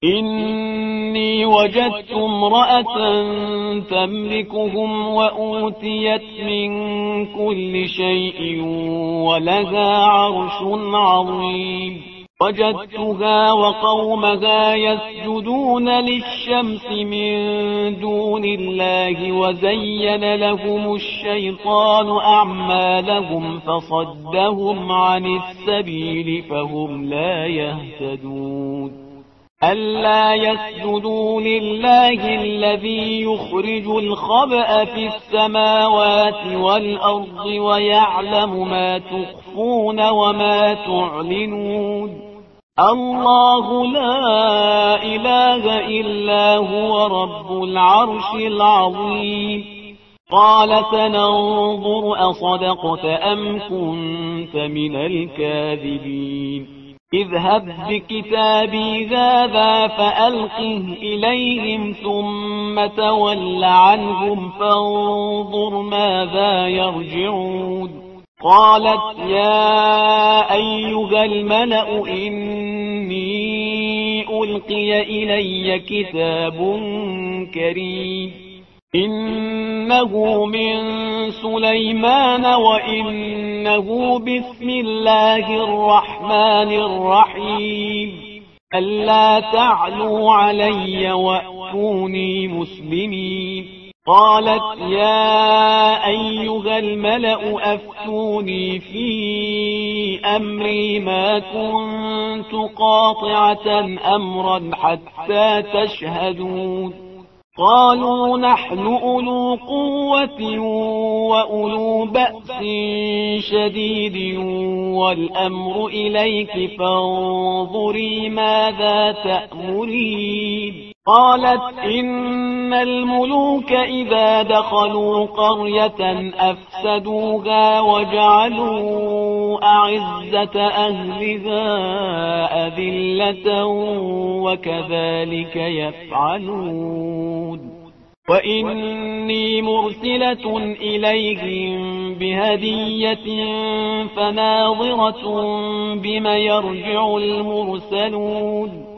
إني وجدت امرأة تملكهم وأوتيت من كل شيء ولها عرش عظيم. وجدتها وقومها يسجدون للشمس من دون الله وزين لهم الشيطان أعمالهم فصدهم عن السبيل فهم لا يهتدون. ألا يسجدوا لله الذي يخرج الخبأ في السماوات والأرض ويعلم ما تخفون وما تعلنون. الله لا إله إلا هو رب العرش العظيم. قال سننظر أصدقت أم كنت من الكاذبين. اذهب بكتابي هذا فألقه إليهم ثم تول عنهم فانظر ماذا يرجعون. قالت يا أيها الملأ إني ألقي إلي كتاب كريم إنه من سليمان وإنه بسم الله الرحمن الرحيم. ألا تعلوا علي وأتوني مسلمين. قالت يا أيها الملأ أفتوني في أمري ما كنت قاطعة أمرا حتى تشهدون. قالوا نحن أولو قوة وأولو بأس شديد والأمر إليك فانظري ماذا تأمرين. قالت إن الملوك إذا دخلوا قرية أفسدوها وجعلوا أعزة أهلها أذلة وكذلك يفعلون. وإني مرسلة إليهم بهدية فناظرة بما يرجع المرسلون.